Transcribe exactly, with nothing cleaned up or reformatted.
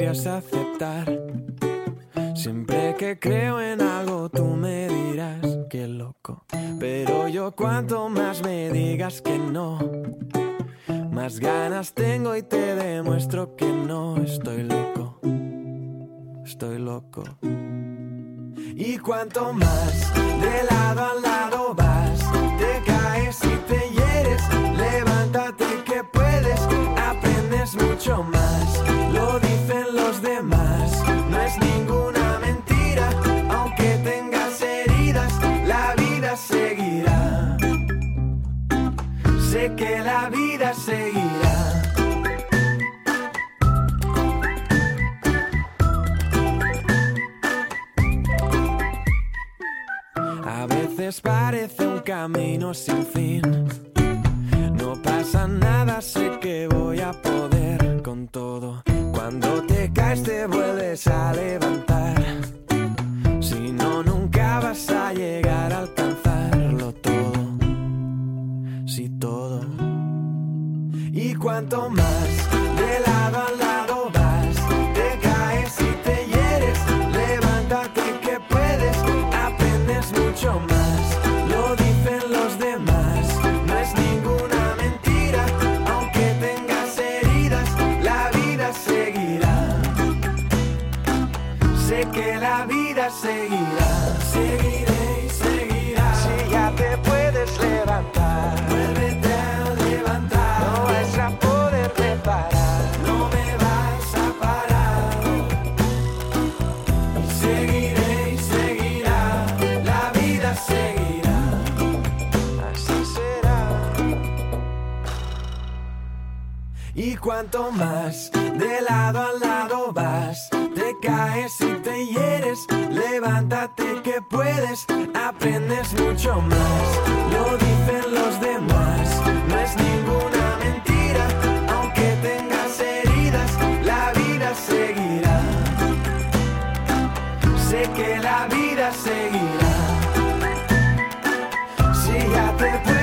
podrías aceptar. Siempre que creo en algo tú me dirás que loco. Pero yo cuanto más me digas que no, más ganas tengo y te demuestro que no estoy loco. Estoy loco. Y cuanto más de lado a lado vas, te caes y te hieres. Levántate que puedes, aprendes mucho más. Lo dicen los demás, no es ninguna mentira. Aunque tengas heridas, la vida seguirá. Sé que la vida seguirá. A veces parece un camino sin fin. No pasa nada, sé que voy a poder con todo. Cuando te caes te vuelves a levantar. Si no, nunca vas a llegar a alcanzarlo todo. Si todo. Y cuanto más de lado a lado vas, te caes y te hieres. Levántate que puedes, aprendes mucho más. Lo dicen los demás, no es ninguna mentira. Aunque tengas heridas, la vida seguirá. Sé que la vida seguirá. Seguiré y seguirá. Si ya te puedes levantar, vuélvete a levantar. No vas a poder reparar, no me vas a parar. Seguiré y seguirá, la vida seguirá. Así será. Y cuanto más de lado a lado vas, te caes y te hieres. Levántate que puedes, aprendes mucho más. Lo dicen los demás, no es ninguna mentira. Aunque tengas heridas, la vida seguirá. Sé que la vida seguirá. Si ya te puedes